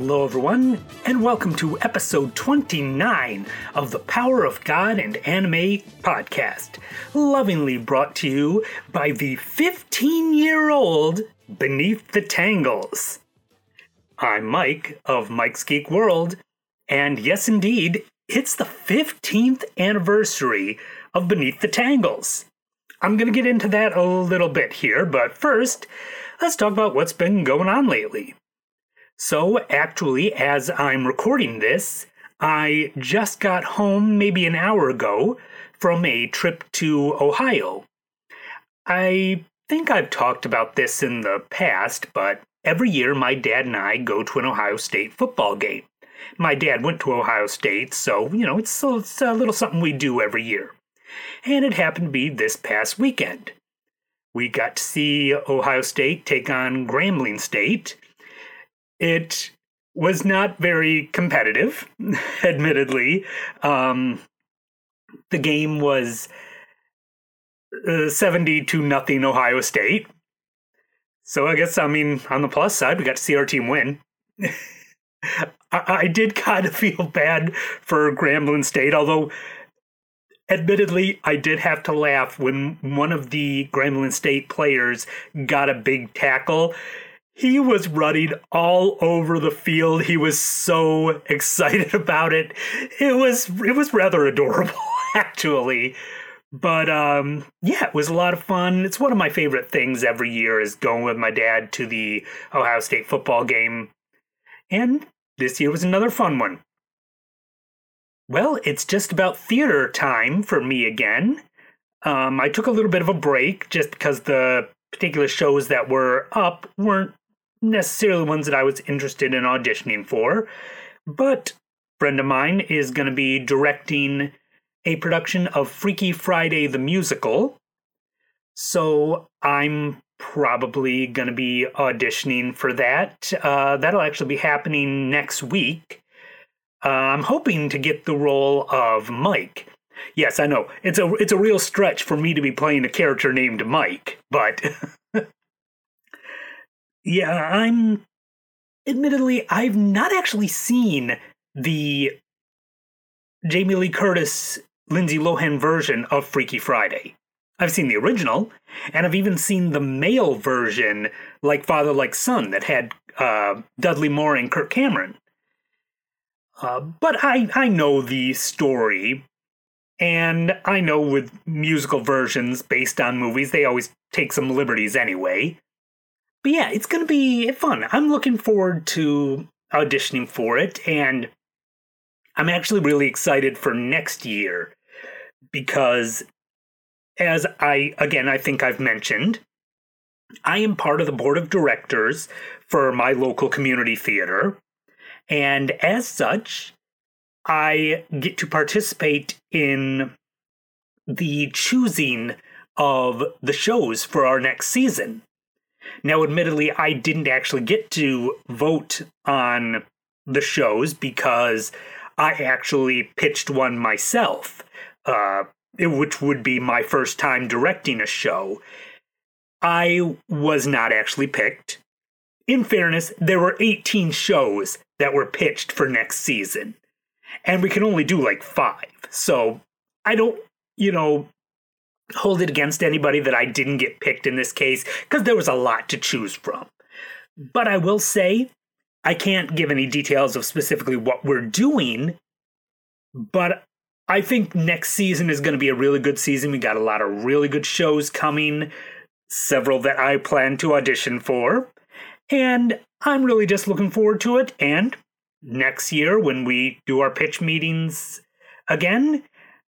Hello, everyone, and welcome to episode 29 of the Power of God and Anime podcast, lovingly brought to you by the 15-year-old Beneath the Tangles. I'm Mike of Mike's Geek World, and yes, indeed, it's the 15th anniversary of Beneath the Tangles. I'm going to get into that a little bit here, but first, let's talk about what's been going on lately. So, actually, as I'm recording this, I just got home maybe an hour ago from a trip to Ohio. I think I've talked about this in the past, but every year my dad and I go to an Ohio State football game. My dad went to Ohio State, so, it's a little something we do every year. And it happened to be this past weekend. We got to see Ohio State take on Grambling State. It was not very competitive, admittedly. The game was 70-0 Ohio State. So I guess, on the plus side, we got to see our team win. I did kind of feel bad for Grambling State, although admittedly, I did have to laugh when one of the Grambling State players got a big tackle. He was running all over the field. He was so excited about it. It was rather adorable, actually. But yeah, it was a lot of fun. It's one of my favorite things every year is going with my dad to the Ohio State football game. And this year was another fun one. Well, it's just about theater time for me again. I took a little bit of a break just because the particular shows that were up weren't necessarily ones that I was interested in auditioning for. But a friend of mine is going to be directing a production of Freaky Friday the Musical. So I'm probably going to be auditioning for that. That'll actually be happening next week. I'm hoping to get the role of Mike. Yes, I know. It's a real stretch for me to be playing a character named Mike, but yeah, admittedly, I've not actually seen the Jamie Lee Curtis, Lindsay Lohan version of Freaky Friday. I've seen the original, and I've even seen the male version, Like Father, Like Son, that had Dudley Moore and Kirk Cameron. But I know the story, and I know with musical versions based on movies, they always take some liberties anyway. But yeah, it's going to be fun. I'm looking forward to auditioning for it, and I'm actually really excited for next year because, as I think I've mentioned, I am part of the board of directors for my local community theater. And as such, I get to participate in the choosing of the shows for our next season. Now, admittedly, I didn't actually get to vote on the shows because I actually pitched one myself, which would be my first time directing a show. I was not actually picked. In fairness, there were 18 shows that were pitched for next season. And we can only do like 5. So I don't, hold it against anybody that I didn't get picked in this case, because there was a lot to choose from. But I will say, I can't give any details of specifically what we're doing, but I think next season is going to be a really good season. We got a lot of really good shows coming, several that I plan to audition for. And I'm really just looking forward to it. And next year, when we do our pitch meetings again,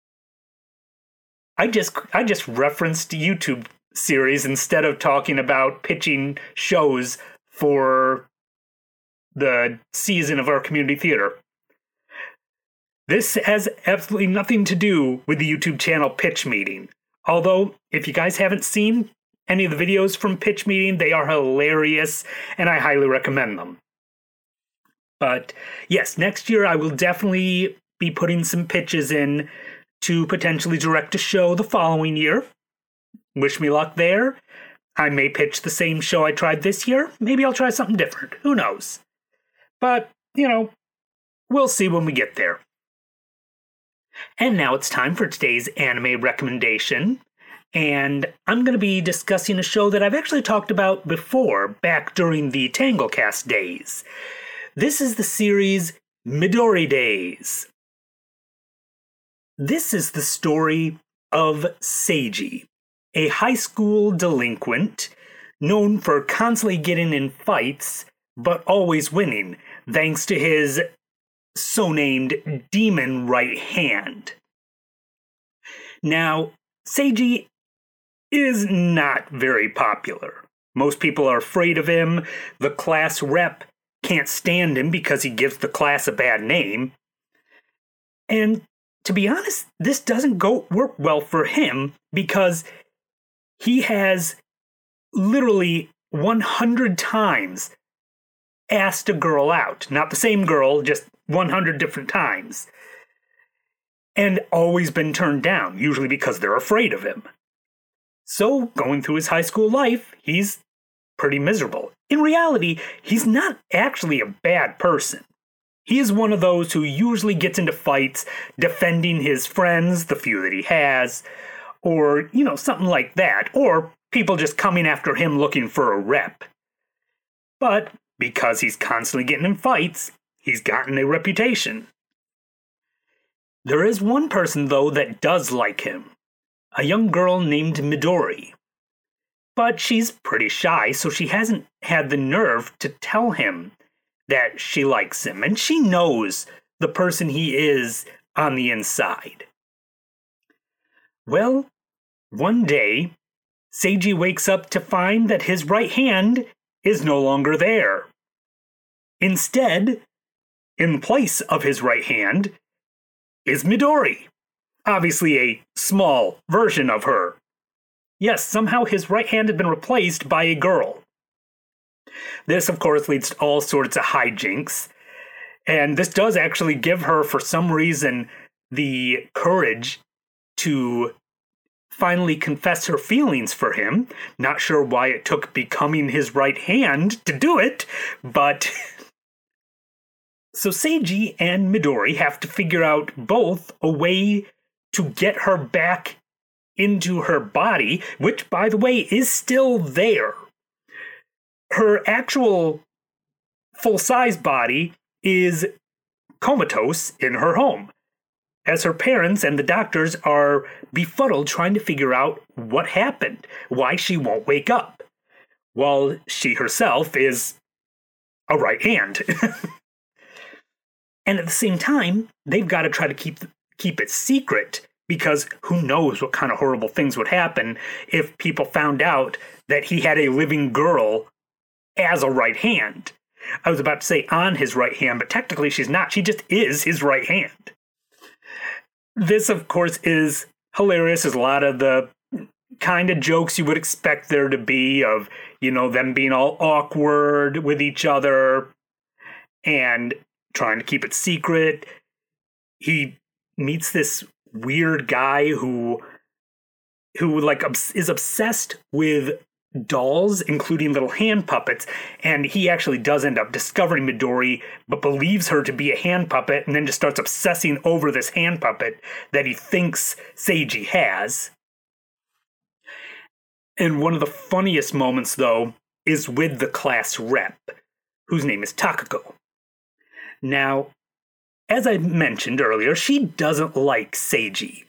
I just referenced YouTube series instead of talking about pitching shows for the season of our community theater. This has absolutely nothing to do with the YouTube channel Pitch Meeting. Although, if you guys haven't seen any of the videos from Pitch Meeting, they are hilarious, and I highly recommend them. But yes, next year I will definitely be putting some pitches in to potentially direct a show the following year. Wish me luck there. I may pitch the same show I tried this year. Maybe I'll try something different. Who knows? But we'll see when we get there. And now it's time for today's anime recommendation. And I'm going to be discussing a show that I've actually talked about before, back during the TangleCast days. This is the series Midori Days. This is the story of Seiji, a high school delinquent known for constantly getting in fights, but always winning, thanks to his so-named demon right hand. Now, Seiji is not very popular. Most people are afraid of him. The class rep can't stand him because he gives the class a bad name. And to be honest, this doesn't work well for him because he has literally 100 times asked a girl out. Not the same girl, just 100 different times. And always been turned down, usually because they're afraid of him. So, going through his high school life, he's pretty miserable. In reality, he's not actually a bad person. He is one of those who usually gets into fights defending his friends, the few that he has, or, something like that, or people just coming after him looking for a rep. But because he's constantly getting in fights, he's gotten a reputation. There is one person, though, that does like him. A young girl named Midori. But she's pretty shy, so she hasn't had the nerve to tell him that she likes him, and she knows the person he is on the inside. Well, one day, Seiji wakes up to find that his right hand is no longer there. Instead, in place of his right hand, is Midori. Obviously a small version of her. Yes, somehow his right hand had been replaced by a girl. This, of course, leads to all sorts of hijinks. And this does actually give her, for some reason, the courage to finally confess her feelings for him. Not sure why it took becoming his right hand to do it, but... So Seiji and Midori have to figure out both a way to get her back into her body, which, by the way, is still there. Her actual full-size body is comatose in her home, as her parents and the doctors are befuddled trying to figure out what happened, why she won't wake up, while she herself is a right hand. And at the same time, they've got to try to keep it secret, because who knows what kind of horrible things would happen if people found out that he had a living girl as a right hand. I was about to say on his right hand, but technically she's not. She just is his right hand. This, of course, is hilarious. There's a lot of the kind of jokes you would expect there to be of, them being all awkward with each other and trying to keep it secret. He meets this weird guy who is obsessed with dolls, including little hand puppets, and he actually does end up discovering Midori, but believes her to be a hand puppet, and then just starts obsessing over this hand puppet that he thinks Seiji has. And one of the funniest moments, though, is with the class rep, whose name is Takako. Now, as I mentioned earlier, she doesn't like Seiji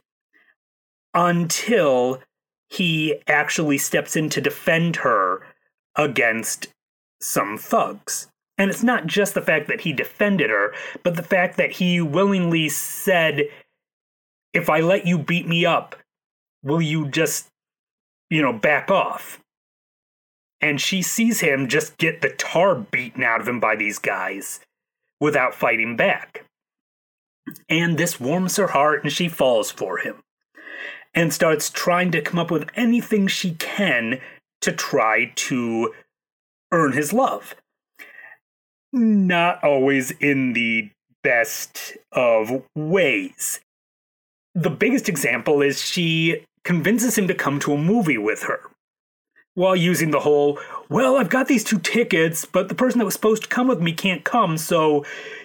until he actually steps in to defend her against some thugs. And it's not just the fact that he defended her, but the fact that he willingly said, if I let you beat me up, will you just, back off? And she sees him just get the tar beaten out of him by these guys without fighting back. And this warms her heart, and she falls for him and starts trying to come up with anything she can to try to earn his love. Not always in the best of ways. The biggest example is she convinces him to come to a movie with her, while using the whole, well, I've got these 2 tickets, but the person that was supposed to come with me can't come, so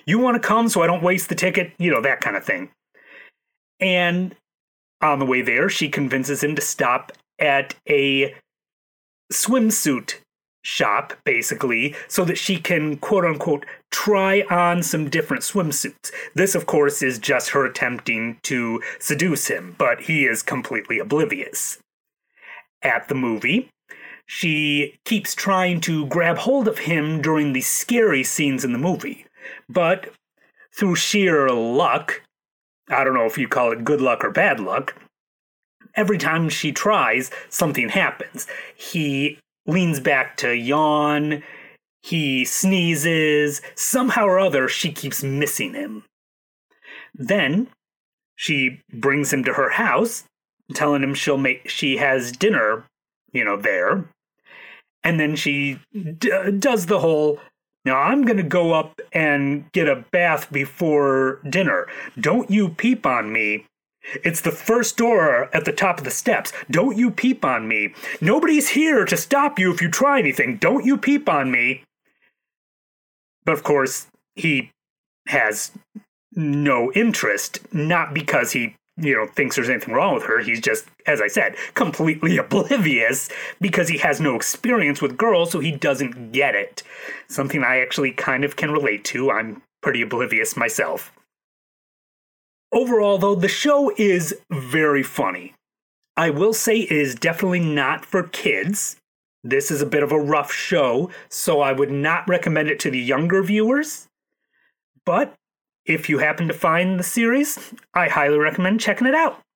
You want to come so I don't waste the ticket? That kind of thing. And on the way there, she convinces him to stop at a swimsuit shop, basically, so that she can, quote unquote, try on some different swimsuits. This, of course, is just her attempting to seduce him, but he is completely oblivious. At the movie, she keeps trying to grab hold of him during the scary scenes in the movie, but through sheer luck, I don't know if you call it good luck or bad luck, every time she tries, something happens. He leans back to yawn, he sneezes, somehow or other she keeps missing him. Then she brings him to her house, telling him she has dinner, there. And then she does the whole, now I'm going to go up and get a bath before dinner. Don't you peep on me. It's the first door at the top of the steps. Don't you peep on me. Nobody's here to stop you if you try anything. Don't you peep on me. But of course, he has no interest, not because he, thinks there's anything wrong with her. He's just, as I said, completely oblivious because he has no experience with girls, so he doesn't get it. Something I actually kind of can relate to. I'm pretty oblivious myself. Overall, though, the show is very funny. I will say it is definitely not for kids. This is a bit of a rough show, so I would not recommend it to the younger viewers. But if you happen to find the series, I highly recommend checking it out.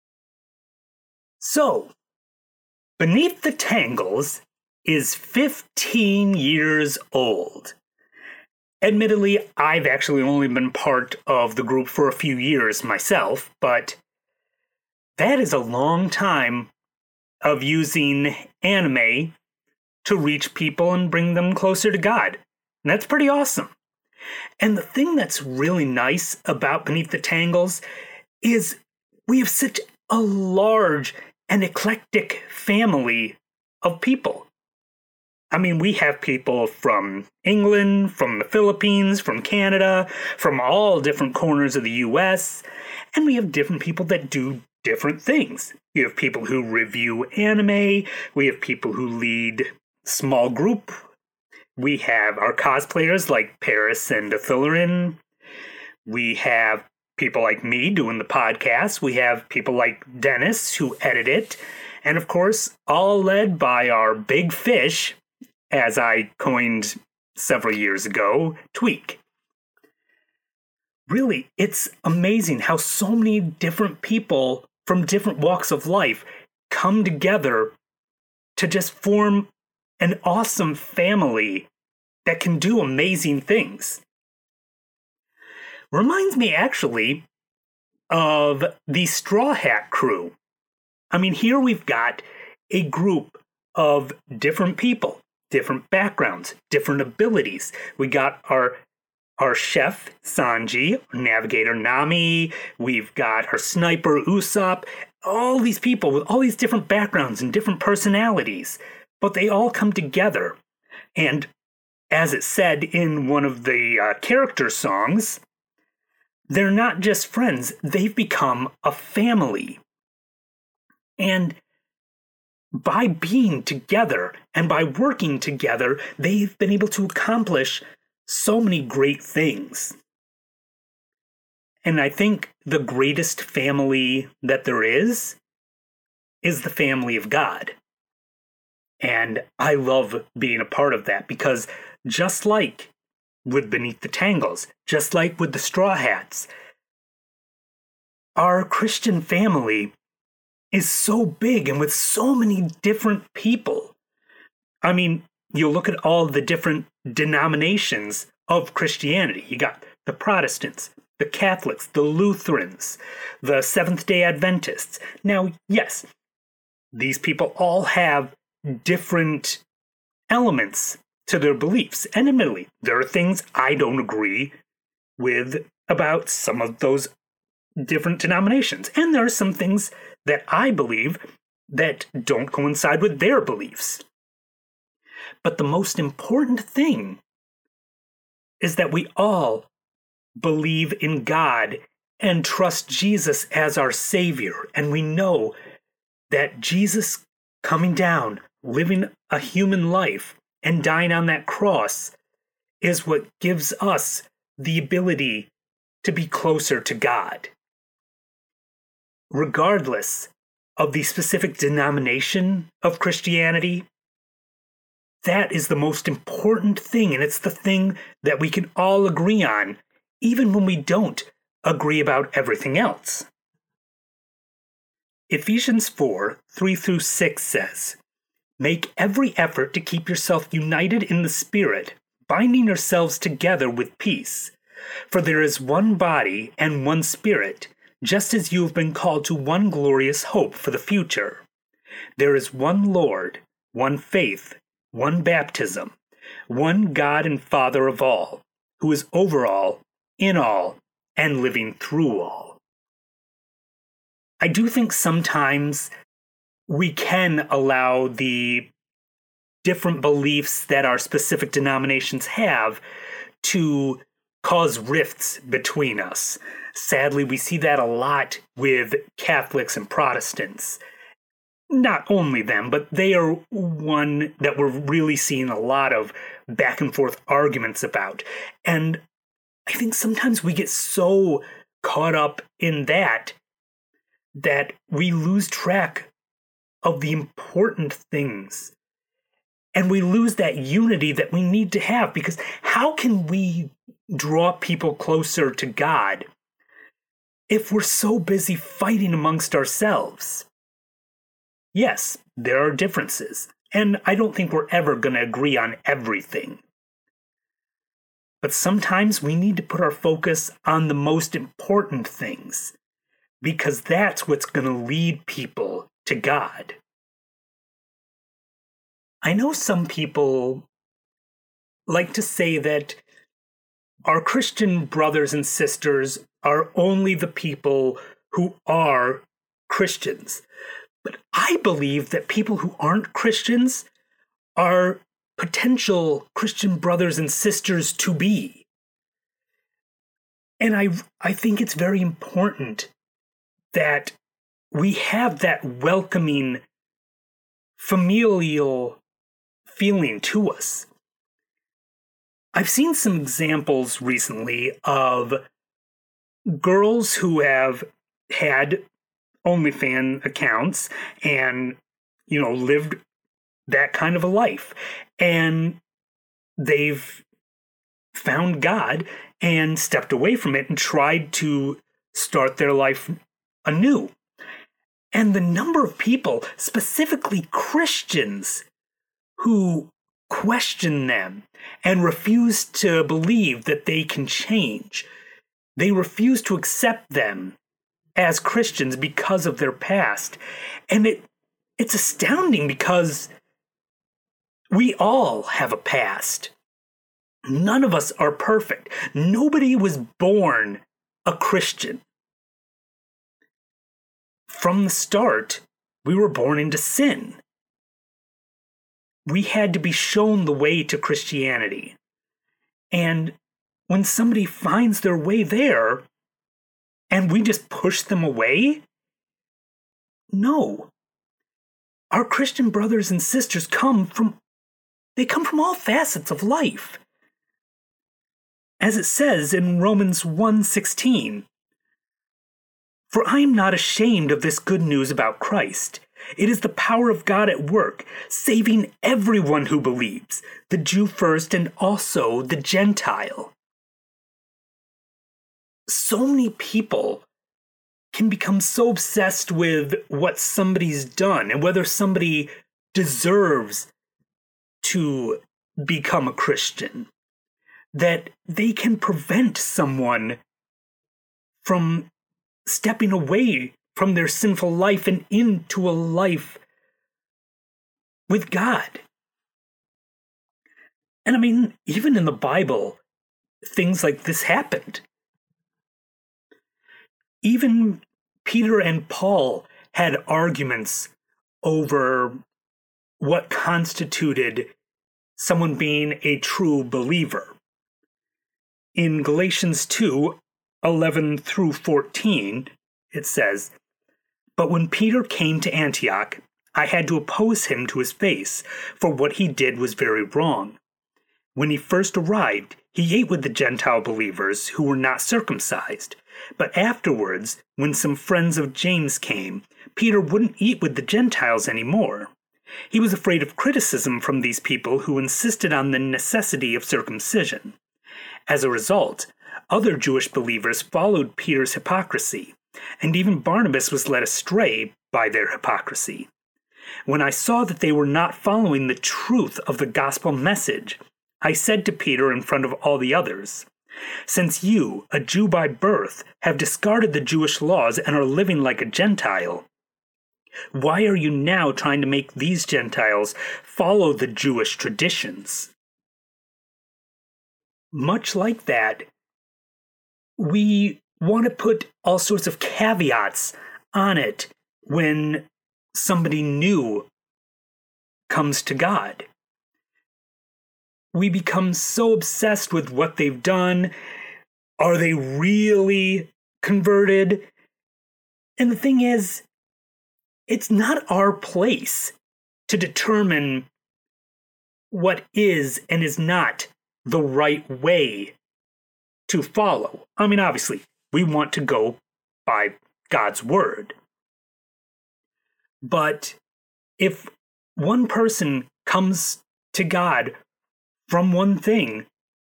So, Beneath the Tangles is 15 years old. Admittedly, I've actually only been part of the group for a few years myself, but that is a long time of using anime to reach people and bring them closer to God. And that's pretty awesome. And the thing that's really nice about Beneath the Tangles is we have such a large and eclectic family of people. I mean, we have people from England, from the Philippines, from Canada, from all different corners of the US, and we have different people that do different things. We have people who review anime, we have people who lead small group, we have our cosplayers like Paris and Athillerin, we have people like me doing the podcast, we have people like Dennis who edit it, and of course, all led by our big fish, as I coined several years ago, Tweak. Really, it's amazing how so many different people from different walks of life come together to just form an awesome family that can do amazing things. Reminds me, actually, of the Straw Hat Crew. I mean, here we've got a group of different people, different backgrounds, different abilities. We got our chef, Sanji, our navigator, Nami. We've got our sniper, Usopp. All these people with all these different backgrounds and different personalities. But they all come together. And as it said in one of the character songs, they're not just friends. They've become a family. And by being together and by working together, they've been able to accomplish so many great things. And I think the greatest family that there is the family of God. And I love being a part of that because just like with Beneath the Tangles, just like with the Straw Hats, our Christian family is so big and with so many different people. I mean, you look at all the different denominations of Christianity. You got the Protestants, the Catholics, the Lutherans, the Seventh-day Adventists. Now, yes, these people all have different elements to their beliefs. And admittedly, there are things I don't agree with about some of those different denominations. And there are some things that I believe that don't coincide with their beliefs. But the most important thing is that we all believe in God and trust Jesus as our Savior, and we know that Jesus coming down, living a human life, and dying on that cross is what gives us the ability to be closer to God. Regardless of the specific denomination of Christianity, that is the most important thing, and it's the thing that we can all agree on, even when we don't agree about everything else. Ephesians 4:3-6 says, "Make every effort to keep yourself united in the Spirit, binding yourselves together with peace. For there is one body and one Spirit, just as you have been called to one glorious hope for the future. There is one Lord, one faith, one baptism, one God and Father of all, who is over all, in all, and living through all." I do think sometimes we can allow the different beliefs that our specific denominations have to cause rifts between us. Sadly, we see that a lot with Catholics and Protestants. Not only them, but they are one that we're really seeing a lot of back and forth arguments about. And I think sometimes we get so caught up in that we lose track of the important things. And we lose that unity that we need to have, because how can we draw people closer to God if we're so busy fighting amongst ourselves? Yes, there are differences, and I don't think we're ever going to agree on everything. But sometimes we need to put our focus on the most important things, because that's what's going to lead people to God. I know some people like to say that our Christian brothers and sisters are only the people who are Christians. But I believe that people who aren't Christians are potential Christian brothers and sisters to be. And I think it's very important that we have that welcoming, familial feeling to us. I've seen some examples recently of girls who have had OnlyFans accounts and, lived that kind of a life. And they've found God and stepped away from it and tried to start their life anew. And the number of people, specifically Christians, who question them and refuse to believe that they can change. They refuse to accept them as Christians because of their past. And it's astounding, because we all have a past. None of us are perfect. Nobody was born a Christian. From the start, we were born into sin. We had to be shown the way to Christianity. And when somebody finds their way there, and we just push them away? No. Our Christian brothers and sisters come from all facets of life. As it says in Romans 1:16, "For I am not ashamed of this good news about Christ. It is the power of God at work, saving everyone who believes, the Jew first and also the Gentile." So many people can become so obsessed with what somebody's done and whether somebody deserves to become a Christian that they can prevent someone from stepping away from their sinful life and into a life with God. And I mean, even in the Bible, things like this happened. Even Peter and Paul had arguments over what constituted someone being a true believer. in Galatians 2:11 through 14, it says, "But when Peter came to Antioch, I had to oppose him to his face, for what he did was very wrong. When he first arrived, he ate with the Gentile believers who were not circumcised. But afterwards, when some friends of James came, Peter wouldn't eat with the Gentiles anymore. He was afraid of criticism from these people who insisted on the necessity of circumcision. As a result, other Jewish believers followed Peter's hypocrisy, and even Barnabas was led astray by their hypocrisy. When I saw that they were not following the truth of the gospel message, I said to Peter in front of all the others, 'Since you, a Jew by birth, have discarded the Jewish laws and are living like a Gentile, why are you now trying to make these Gentiles follow the Jewish traditions?' Much like that, we want to put all sorts of caveats on it when somebody new comes to God. We become so obsessed with what they've done. Are they really converted? And the thing is, it's not our place to determine what is and is not the right way to follow. I mean, obviously, we want to go by God's word. But if one person comes to God from one thing,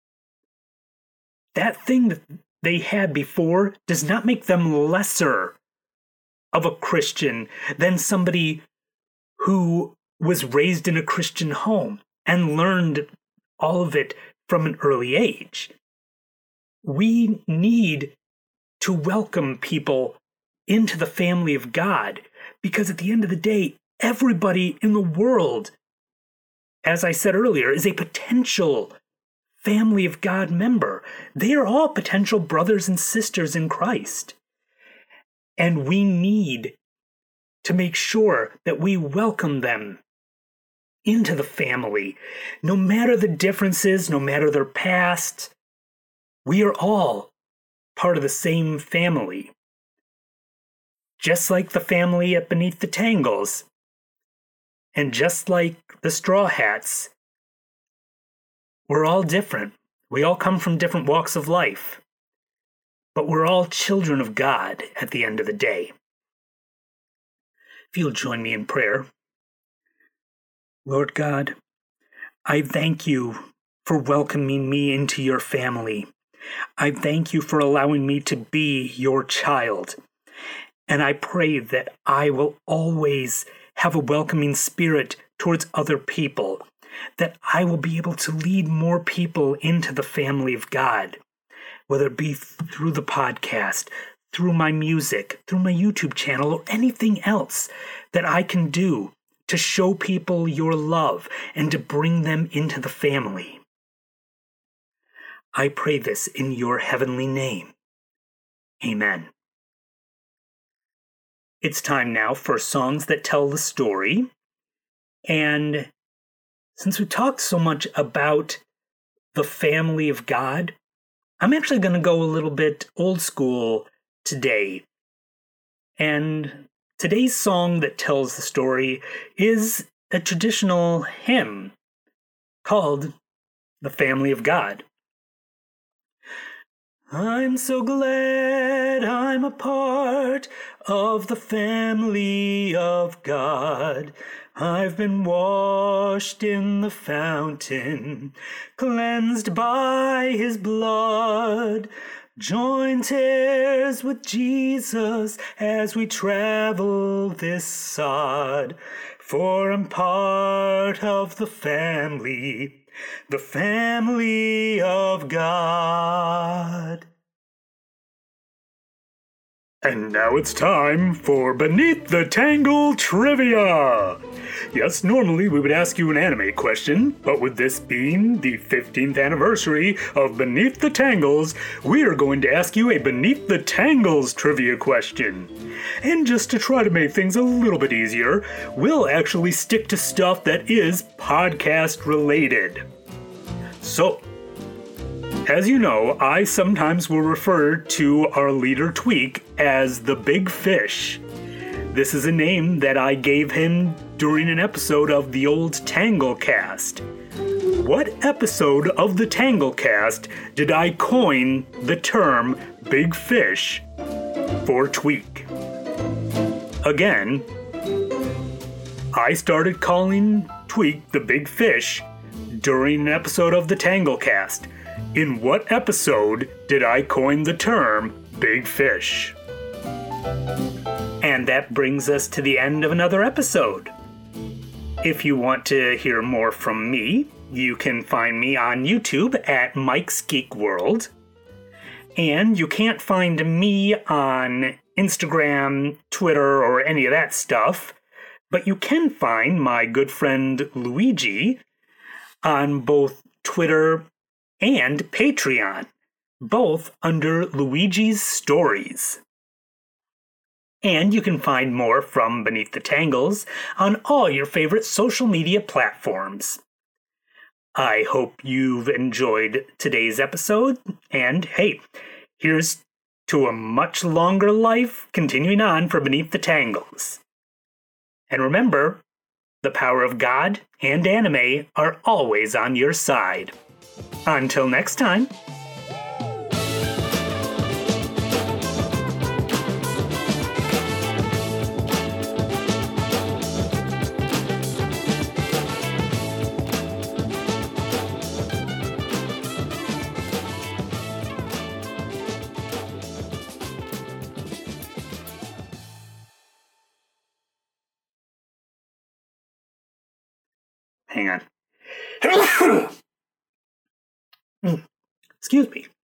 that thing that they had before does not make them lesser of a Christian than somebody who was raised in a Christian home and learned all of it from an early age. We need to welcome people into the family of God, because at the end of the day, everybody in the world, as I said earlier, is a potential family of God member. They are all potential brothers and sisters in Christ. And we need to make sure that we welcome them into the family. No matter the differences, no matter their past, we are all part of the same family. Just like the family at Beneath the Tangles, and just like the Straw Hats, we're all different. We all come from different walks of life. But we're all children of God at the end of the day. If you'll join me in prayer. Lord God, I thank you for welcoming me into your family. I thank you for allowing me to be your child. And I pray that I will always have a welcoming spirit towards other people, that I will be able to lead more people into the family of God, whether it be through the podcast, through my music, through my YouTube channel, or anything else that I can do to show people your love and to bring them into the family. I pray this in your heavenly name. Amen. It's time now for Songs That Tell the Story. And since we talked so much about the family of God, I'm actually going to go a little bit old school today. And today's song that tells the story is a traditional hymn called The Family of God. I'm so glad I'm a part of the family of God. I've been washed in the fountain, cleansed by his blood. Joint heirs with Jesus as we travel this sod. For I'm part of the family of God. And now it's time for Beneath the Tangle Trivia! Yes, normally we would ask you an anime question, but with this being the 15th anniversary of Beneath the Tangles, we are going to ask you a Beneath the Tangles trivia question. And just to try to make things a little bit easier, we'll actually stick to stuff that is podcast related. So, As you know, I sometimes will refer to our leader Tweak as the Big Fish. This is a name that I gave him during an episode of the old Tanglecast. What episode of the Tanglecast did I coin the term Big Fish for Tweak? Again, I started calling Tweak the Big Fish during an episode of the Tanglecast. In what episode did I coin the term Big Fish? And that brings us to the end of another episode. If you want to hear more from me, you can find me on YouTube at Mike's Geek World. And you can't find me on Instagram, Twitter, or any of that stuff. But you can find my good friend Luigi on both Twitter and Patreon, both under Luigi's Stories. And you can find more from Beneath the Tangles on all your favorite social media platforms. I hope you've enjoyed today's episode, and hey, here's to a much longer life continuing on for Beneath the Tangles. And remember, the power of God and anime are always on your side. Until next time. Hang on. Excuse me.